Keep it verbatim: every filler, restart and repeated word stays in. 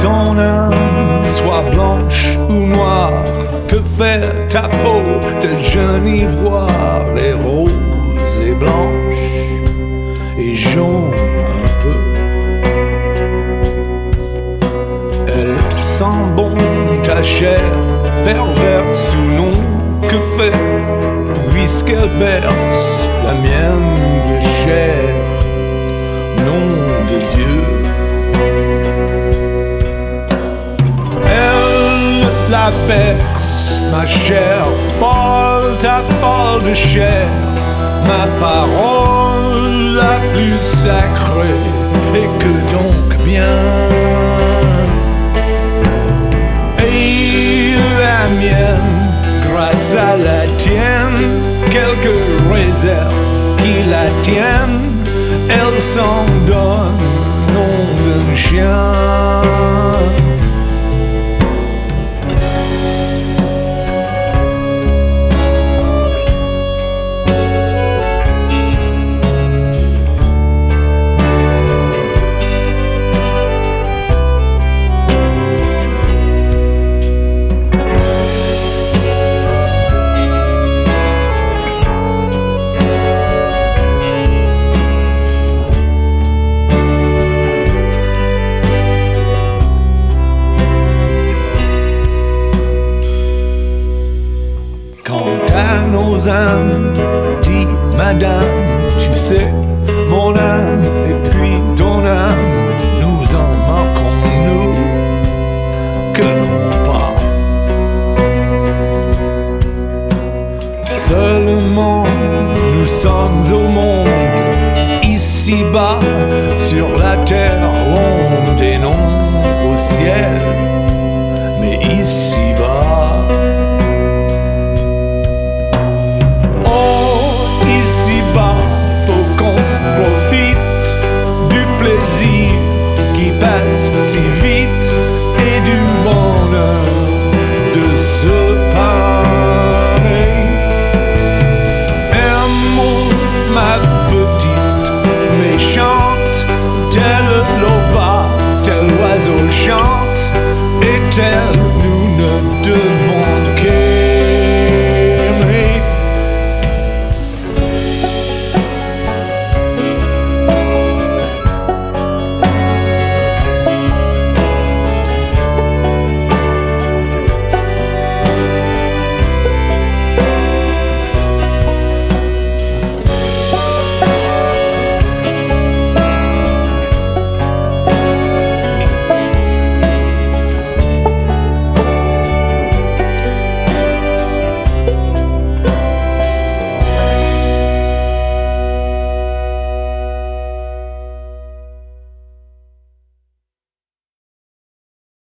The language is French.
ton âme soit blanche ou noire, que fait ta peau de jeune ivoire? Les roses et blanches et jaunes un peu. Elle sent bon ta chair, perverse ou non, que fait, puisqu'elle berce la mienne de chair, nom de Dieu. Elle la berce, ma chair folle, ta folle de chair, ma parole la plus sacrée, et que donc bien. Et la mienne, grâce à la tienne, quelques réserves qui la tiennent, elle s'en donne, nom d'un chien. Nos âmes, dit madame, tu sais, mon âme et puis ton âme, nous en manquons-nous, que non pas. Seulement, nous sommes au monde, ici-bas, sur la terre ronde et non au ciel, mais ici-bas. Faut qu'on profite du plaisir qui passe si vite.